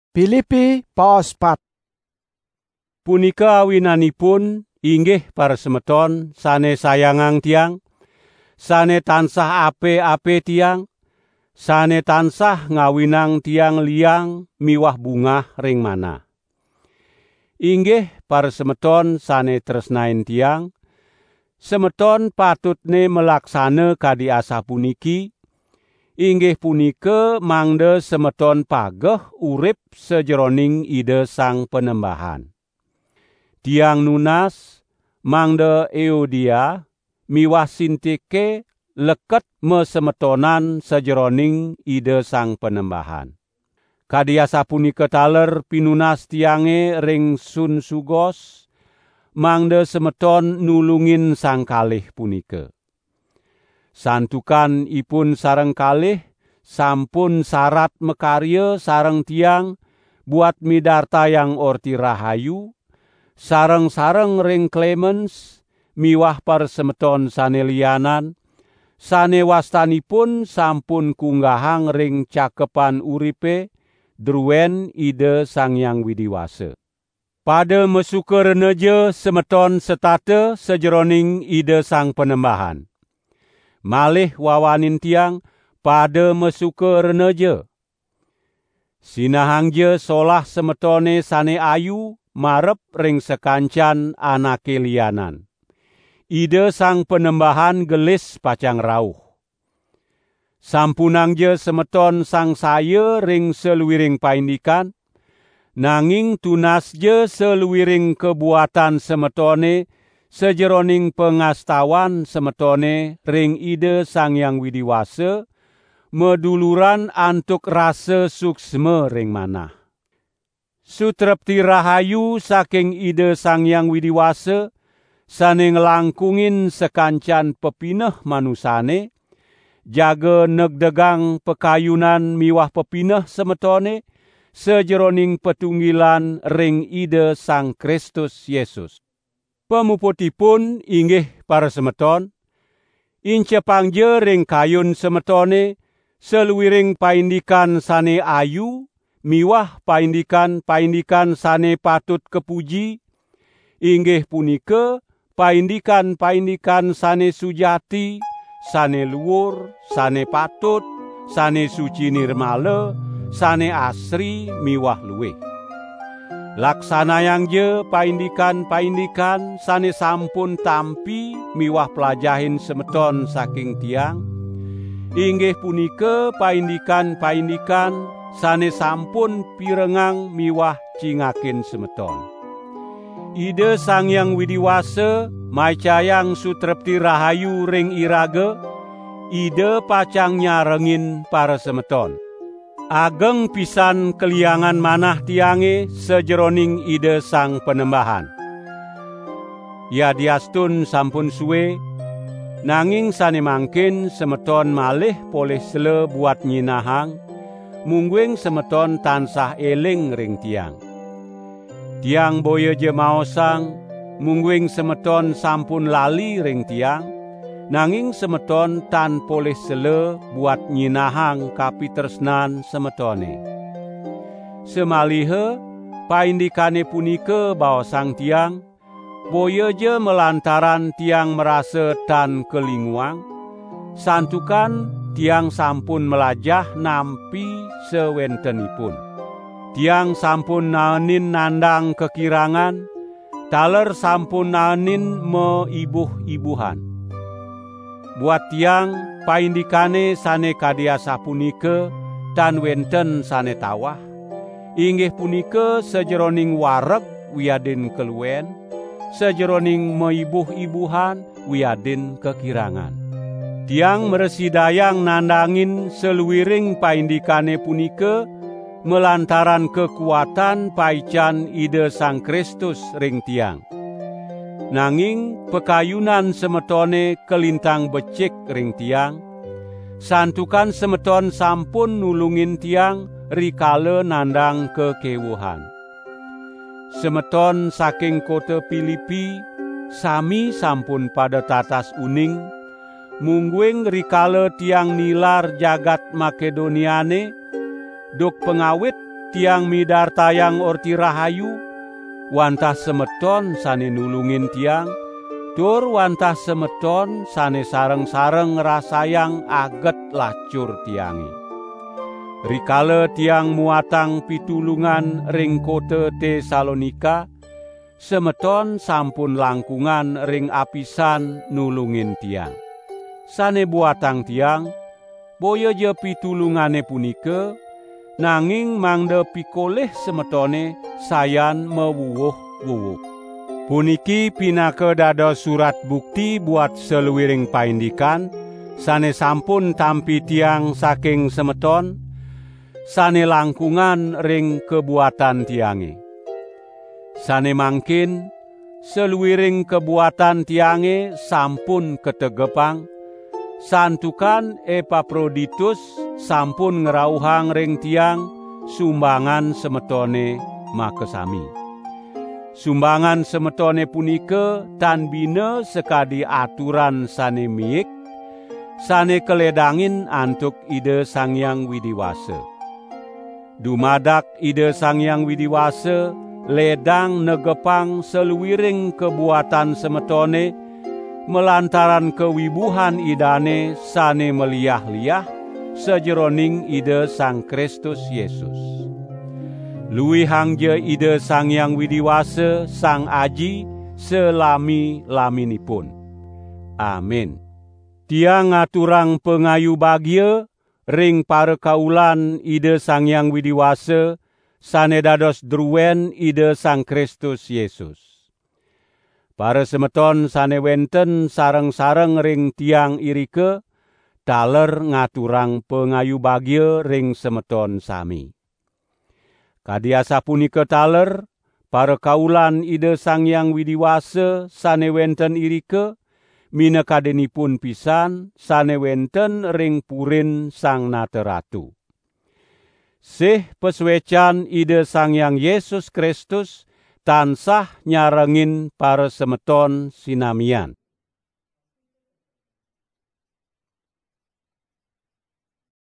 Filipi paos 4. Punika awinanipun inggih para semeton sane sayangang tiang, sane tansah ape-ape tiang, sane tansah ngawinang tiang liang miwah bungah ring manah. Inggih para semeton sane tresnain tiang, semeton patutne melaksana kadi asah puniki, inggih punika mangda semeton pageh urip sejeroning ide Sang Penembahan. Tiang nunas mangda Euodia miwah Sintike leket mesemetonan sejeroning ide Sang Penembahan. Kadiasa punika taler pinunas tiange ring Sunsugos, mangda semeton nulungin sang kalih punika. Santukan ipun sareng kalih sampun sarat mekarya sareng tiang buat midarta yang orti rahayu, sareng-sareng ring Clemens miwah parsemeton sane lianan, sane wastanipun sampun kunggahang ring cakepan uripe druwen ide Sang Hyang Widiwasa. Pada mesuka reneje semeton setate sejeroning ide Sang Penembahan. Malih wawanin tiang pada mesuka reneje. Sinahangje solah semetone sane ayu marep ring sekancan anake lianan. Ide Sang Penembahan gelis pacang rauh. Sampunangje semeton sang saya ring seluwiring paindikan, nanging tunasje seluwiring kebuatan semetone sejeroning pengastawan semetone ring ide Sang Hyang Widiwasa, meduluran antuk rasa suksme ring manah. Sutrepti rahayu saking ide Sang Hyang Widiwasa, sane ngelangkungin sekancan pepineh manusane, jaga negdegang pekayunan miwah pepineh semetone, sejeroning petunggilan ring ide Sang Kristus Yesus. Pemuputipun inggih para semeton, incepangje ring kayun semetone, seluwiring paindikan sane ayu, miwah paindikan-paindikan sane patut kepuji, inggih punika paindikan-paindikan sane sujati, sane luhur, sane patut, sane suci nirmala, sane asri miwah luweh. Laksanayangje paindikan-paindikan sane sampun tampi miwah pelajahin semeton saking tiang, inggih punika paindikan-paindikan sane sampun pirengang miwah cingakin semeton. Ide Sang Hyang Widiwasa maicayang sutrepti rahayu ring iraga, ide pacang nyarengin para semeton. Ageng pisan keliangan manah tiange sejeroning ide Sang Penembahan. Yadiastun sampun suwe, nanging sane mangkin semeton malih poleh sele buat nyinahang, mungguing semeton tansah eling ring tiang. Tiang boya je maosang, mungguing semeton sampun lali ring tiang, nanging semeton tan poleh sele buat nyinahang kapitresnan semetone. Semalihe paindikane punika baosang tiang, boya je melantaran tiang merasa tan kelinguang, santukan tiang sampun melajah nampi sewentenipun. Tiang sampun naenin nandang kekirangan, taler sampun naenin meibuh-ibuhan. Buat tiang paindikane sane kadiasa punika tan wenten sane tawah, inggih punika sejeroning wareg wiadin keluwen, sejeroning meibuh-ibuhan wiadin kekirangan. Tiang meresidayang nandangin seluwiring paindikane punika melantaran kekuatan paican ide Sang Kristus ring tiang. Nanging pekayunan semetone kelintang becik ring tiang, santukan semeton sampun nulungin tiang rikala nandang kekewuhan. Semeton saking kota Filipi sami sampun pada tatas uning, mungguing rikala tiang nilar jagat Makedoniane, duk pengawit tiang midartayang orti rahayu, wantah semeton sane nulungin tiang, tur wantah semeton sane sareng-sareng ngrasayang aget lacur tiangi. Rikale tiang muatang pitulungan ring kote Tesalonika, semeton sampun langkungan ring apisan nulungin tiang. Sane buatang tiang, boyo je pitulungane punike, nanging mangde pikolih semetone sayan mewuwuh-wuwuh. Puniki pinake dados surat bukti buat seluwiring paindikan, sane sampun tampi tiang saking semeton, sane langkungan ring kebuatan tiange. Sane mangkin, seluwiring kebuatan tiange sampun ketegepang, santukan Epaphroditus sampun ngerauhang ring tiang sumbangan semetone makesami. Sumbangan semetone punike tan bina sekadi aturan sane miik, sane keledangin antuk Ide Sang Hyang Widiwasa. Dumadak Ide Sang Hyang Widiwasa ledang negepang seluwiring kebuatan semetone melantaran kewibuhan idane sane meliah-liah sejeroning Ide Sang Kristus Yesus. Luwihang je Ide Sang Hyang Widiwasa Sang Aji selami-laminipun. Amin. Tiang ngaturang pengayu bagia ring parekaulan Ide Sang Hyang Widiwasa sane dados druwen Ide Sang Kristus Yesus. Para semeton sane wenten sareng-sareng ring tiang irike, daler ngaturang pengayu bagia ring semeton sami. Kadiasa punika taler, parekaulan Ide Sang Hyang Widiwasa sane wenten irike, minekadenipun pisan sane wenten ring purin Sang Nateratu. Sih peswecan Ide Sang Hyang Yesus Kristus tansah nyarengin para semeton sinamian.